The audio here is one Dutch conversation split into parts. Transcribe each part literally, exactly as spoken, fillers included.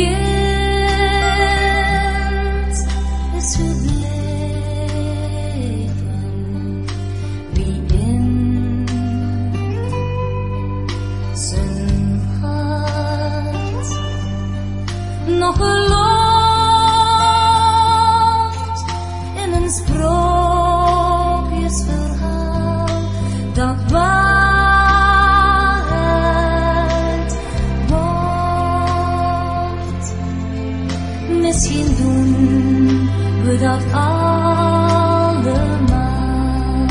is gebleven, wie in zijn hart nog gelooft in een sprookjesverhaal dat waarheid wordt. Misschien doen we dat allemaal.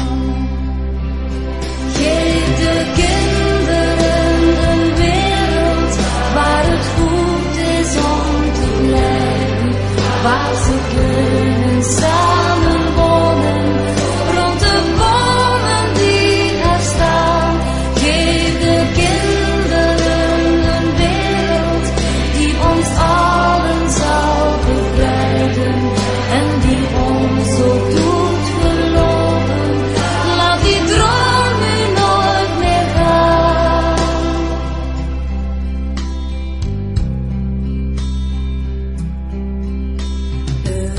Geef de kinderen een wereld waar het goed is om te blijven, waar ze kunnen samen wonen rond de bomen die er staan. Geef de kinderen een wereld die ons allen zal bevrijden en die ons zo doet geloven. Laat die droom nu nooit meer gaan. Er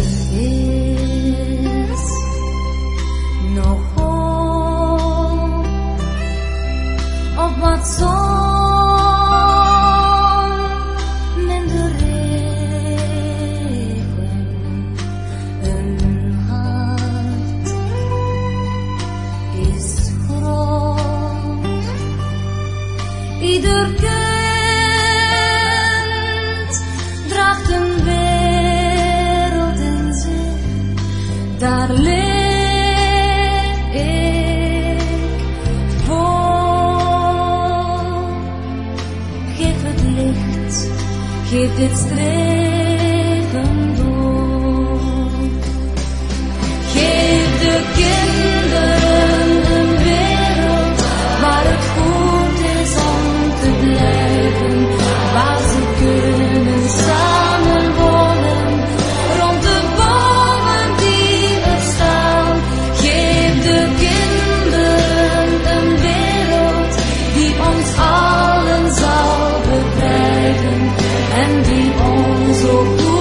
is nog hoop op wat zon minder regen. Een hart is groot. Ieder kind draagt een wereld in zich. Daar leef ik voor. Geef het licht, geef dit streven door. Geef de kinderen een wereld waar het goed is om te blijven, waar ze kunnen samen wonen rond de bomen die er staan. Geef de kinderen een wereld die ons allen zal bevrijden en die ons zo goed